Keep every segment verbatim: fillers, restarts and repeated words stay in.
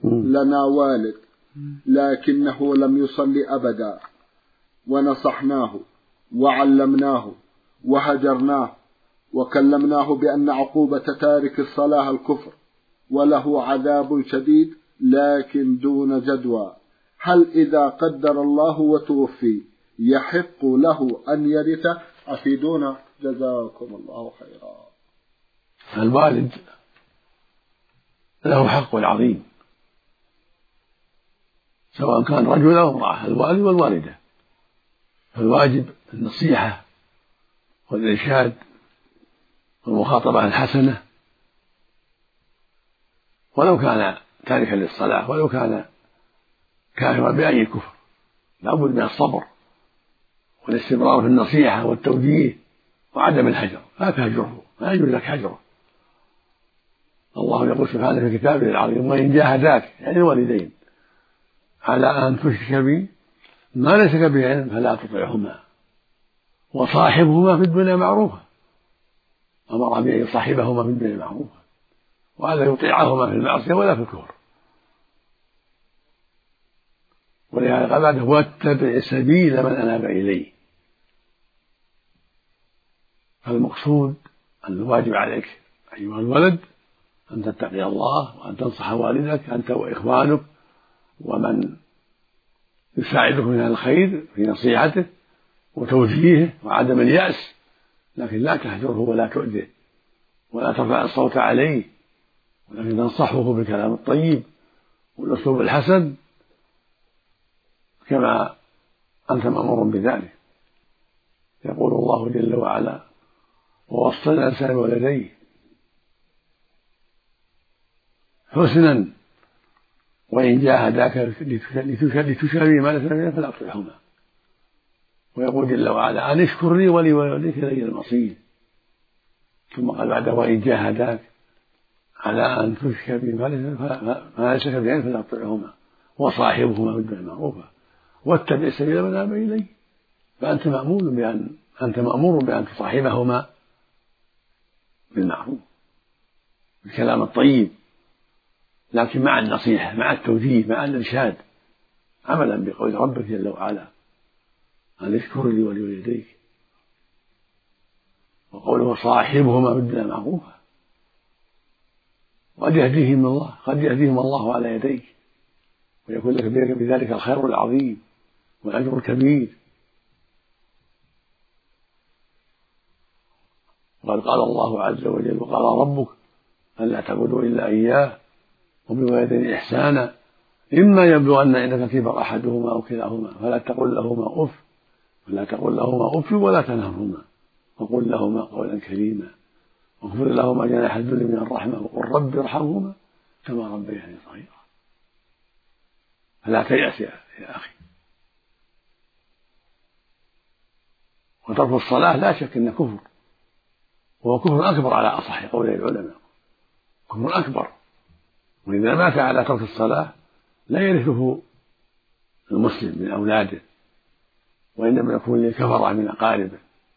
لنا والد لكنه لم يصلي أبدا، ونصحناه وعلمناه وهجرناه وكلمناه بأن عقوبة تارك الصلاة الكفر وله عذاب شديد لكن دون جدوى. هل إذا قدر الله وتوفي يحق له أن يرث؟ أفيدونا جزاكم الله خيرا. الوالد له حق عظيم سواء كان رجل أو امرأة، الوالد والوالدة، فالواجب النصيحة والإرشاد والمخاطبة الحسنة، ولو كان تاركا للصلاة ولو كان كافرا بأي كفر، لابد من الصبر والاستمرار في النصيحة والتوجيه وعدم الهجر، لا تهجره، لا يجوز لك هجره. الله يقول سبحانه في كتابه العظيم: وإن جاهداك يعني الوالدين على أن تشرك بي ما ليس لك به علم فلا تطعهما وصاحبهما في الدنيا معروفا. أمر بأن يصاحبهما في الدنيا معروفا وألا يطيعهما في المعصية ولا في الكفر. ولهذا قال بعده: واتبع سبيل من أناب إليه. فالمقصود أن الواجب عليك أيها الولد أن تتقي الله وأن تنصح والدك أنت وإخوانك ومن يساعدك من الخير في نصيحته وتوجيهه وعدم اليأس، لكن لا تهجره ولا تؤذيه ولا ترفع الصوت عليه، ولكن تنصحه بالكلام الطيب والأسلوب الحسن كما أنت مأمور بذلك. يقول الله جل وعلا: ووصينا الإنسان بوالديه حسنا وإن جاهداك لتشركوا ما ليس لك فلا تطعهما. ويقول جل وعلا: أن اشكر لي ولوالديك إلي المصير. ثم قال بعده: وإن جاهداك على أن تشرك بي ما ليس لك به فلا تطعهما وصاحبهما في الدنيا معروفا واتبع سبيل من أناب إليه. فأنت مأمور بأن أنت مأمور بأن تصاحبهما بالمعروف بالكلام الطيب، لكن مع النصيحة مع التوجيه مع الإرشاد عملا بقول ربك جل وعلا: أن اشكر لي ولوالديك. وقوله: صاحبهما في الدنيا معروفا. قد يهديهم الله قد يهديهم الله على يديك ويكون لك بذلك الخير العظيم والأجر الكبير. وقد قال الله عز وجل: وقال ربك ألا تعبدوا إلا إياه وبالوالدين إحسانا إما يبلغن عندك الكبر أحدهما أو كلاهما فلا تقل لهما أف ولا تقل لهما أف ولا تنهرهما وقل لهما قولا كريما واخفض لهما جناح الذل من الرحمة وقل رب ارحمهما كما ربياني صغيرا. فلا تيأس يا أخي. وترك الصلاة لا شك أنه كفر، وهو كفر أكبر على أصح قولي العلماء، كفر أكبر. وإذا مات على ترك الصلاة لا يرثه المسلم من أولاده، وإنما يكون للكفرة من أقاربه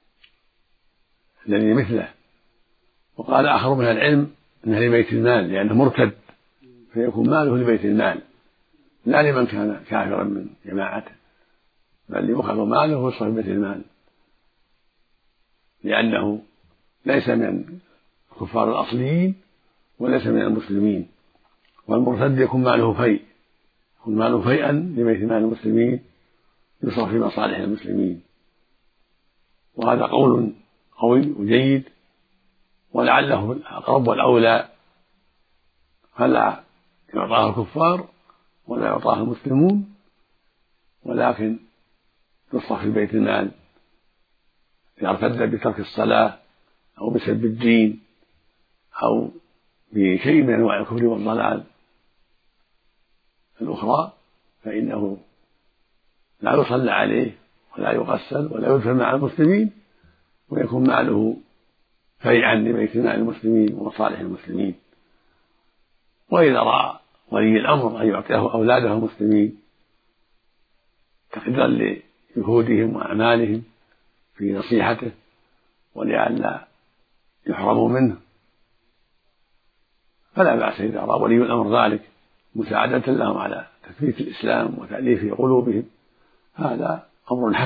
الذي مثله. وقال آخر من العلم أنه لبيت المال لأنه مرتد، فيكون ماله لبيت المال لا لمن كان كافرا من جماعته، بل يؤخذ ماله ويصرف في بيت المال، لأنه ليس من الكفار الأصليين وليس من المسلمين. والمرتد يكون ماله فيء، يكون ماله فيئا لبيت مال المسلمين يصرف في مصالح المسلمين. وهذا قول قوي وجيد، ولعله الأقرب والأولى فلا يعطاه الكفار ولا يعطاه المسلمون، ولكن يصرف في بيت المال إذا ارتد بترك الصلاة أو بسب الدين أو بشيء من أنواع الكفر والضلال الأخرى، فإنه لا يصلى عليه ولا يغسل ولا يدفن مع المسلمين، ويكون ماله فيعا لبيت مال المسلمين ومصالح المسلمين. وإذا رأى ولي الأمر أن يعطيه أولاده المسلمين تقديرا لجهودهم وأعمالهم في نصيحته ولئلا يحرموا منه، فلا بأس إذا رأى ولي الأمر ذلك مساعدة لهم على تثبيت الإسلام وتأليف قلوبهم، هذا أمر حسن.